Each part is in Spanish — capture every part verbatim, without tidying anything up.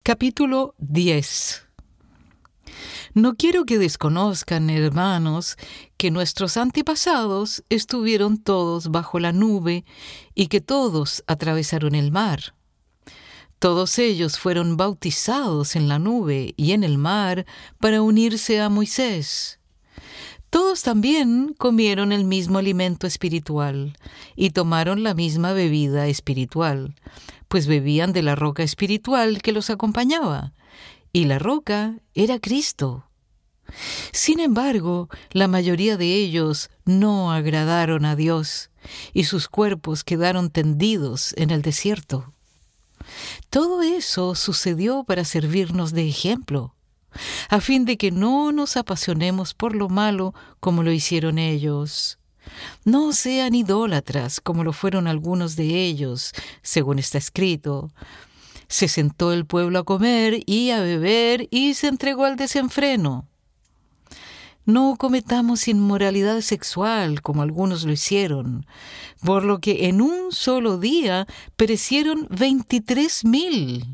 Capítulo diez. No quiero que desconozcan, hermanos, que nuestros antepasados estuvieron todos bajo la nube y que todos atravesaron el mar. Todos ellos fueron bautizados en la nube y en el mar para unirse a Moisés. Todos también comieron el mismo alimento espiritual y tomaron la misma bebida espiritual, pues bebían de la roca espiritual que los acompañaba, y la roca era Cristo. Sin embargo, la mayoría de ellos no agradaron a Dios, y sus cuerpos quedaron tendidos en el desierto. Todo eso sucedió para servirnos de ejemplo, a fin de que no nos apasionemos por lo malo como lo hicieron ellos. No sean idólatras como lo fueron algunos de ellos, según está escrito. Se sentó el pueblo a comer y a beber y se entregó al desenfreno. No cometamos inmoralidad sexual como algunos lo hicieron, por lo que en un solo día perecieron veintitrés mil.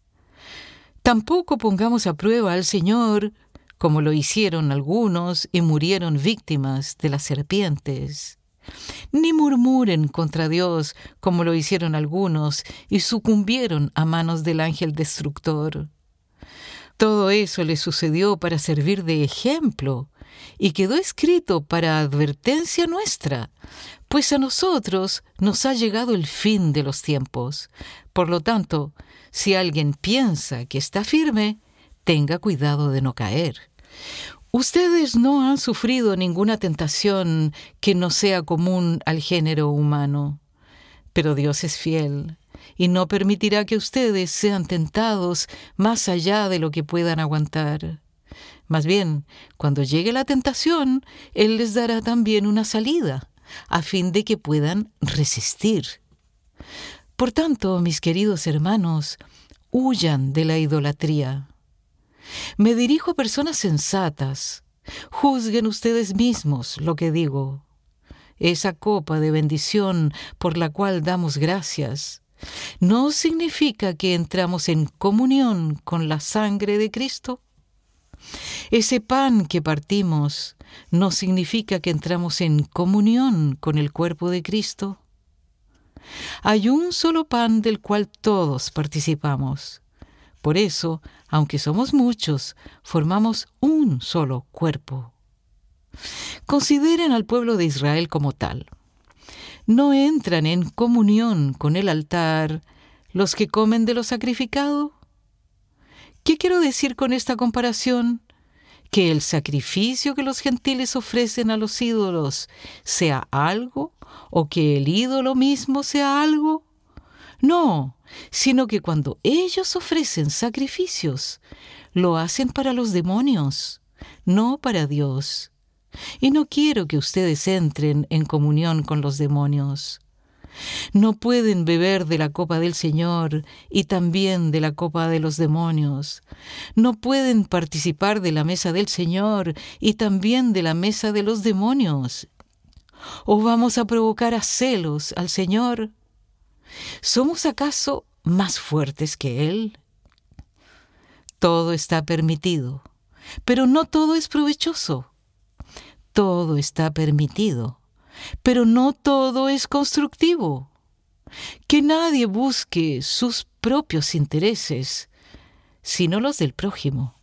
Tampoco pongamos a prueba al Señor, como lo hicieron algunos y murieron víctimas de las serpientes. Ni murmuren contra Dios, como lo hicieron algunos y sucumbieron a manos del ángel destructor. Todo eso les sucedió para servir de ejemplo y quedó escrito para advertencia nuestra, pues a nosotros nos ha llegado el fin de los tiempos. Por lo tanto, si alguien piensa que está firme, tenga cuidado de no caer. Ustedes no han sufrido ninguna tentación que no sea común al género humano, pero Dios es fiel y no permitirá que ustedes sean tentados más allá de lo que puedan aguantar. Más bien, cuando llegue la tentación, Él les dará también una salida, a fin de que puedan resistir. Por tanto, mis queridos hermanos, huyan de la idolatría. Me dirijo a personas sensatas. Juzguen ustedes mismos lo que digo. Esa copa de bendición por la cual damos gracias no significa que entramos en comunión con la sangre de Cristo. Ese pan que partimos no significa que entramos en comunión con el cuerpo de Cristo. Hay un solo pan del cual todos participamos. Por eso, aunque somos muchos, formamos un solo cuerpo. Consideren al pueblo de Israel como tal. No entran en comunión con el altar los que comen de lo sacrificado. ¿Qué quiero decir con esta comparación? ¿Que el sacrificio que los gentiles ofrecen a los ídolos sea algo o que el ídolo mismo sea algo? No, sino que cuando ellos ofrecen sacrificios, lo hacen para los demonios, no para Dios. Y no quiero que ustedes entren en comunión con los demonios. No pueden beber de la copa del Señor y también de la copa de los demonios. No pueden participar de la mesa del Señor y también de la mesa de los demonios. ¿O vamos a provocar a celos al Señor? ¿Somos acaso más fuertes que Él? Todo está permitido, pero no todo es provechoso. Todo está permitido, pero no todo es constructivo. Que nadie busque sus propios intereses, sino los del prójimo.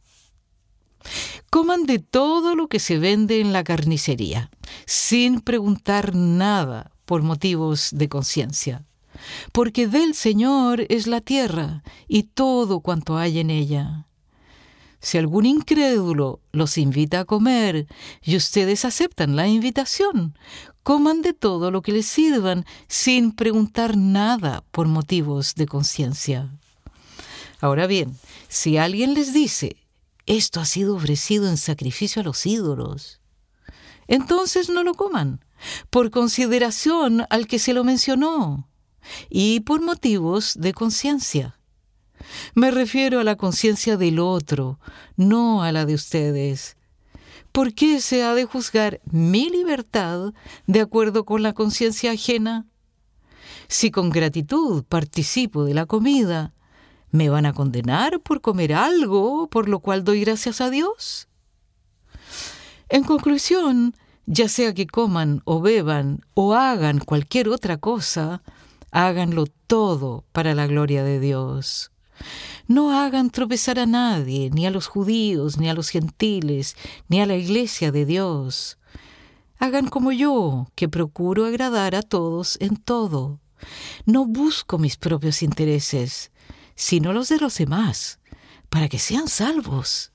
Coman de todo lo que se vende en la carnicería, sin preguntar nada por motivos de conciencia. Porque del Señor es la tierra y todo cuanto hay en ella. Si algún incrédulo los invita a comer y ustedes aceptan la invitación, coman de todo lo que les sirvan sin preguntar nada por motivos de conciencia. Ahora bien, si alguien les dice, esto ha sido ofrecido en sacrificio a los ídolos, entonces no lo coman, por consideración al que se lo mencionó y por motivos de conciencia. Me refiero a la conciencia del otro, no a la de ustedes. ¿Por qué se ha de juzgar mi libertad de acuerdo con la conciencia ajena? Si con gratitud participo de la comida, ¿Me van a condenar por comer algo por lo cual doy gracias a Dios? En conclusión, ya sea que coman o beban o hagan cualquier otra cosa, háganlo todo para la gloria de Dios. No hagan tropezar a nadie, ni a los judíos, ni a los gentiles, ni a la iglesia de Dios. Hagan como yo, que procuro agradar a todos en todo. No busco mis propios intereses, sino los de los demás, para que sean salvos.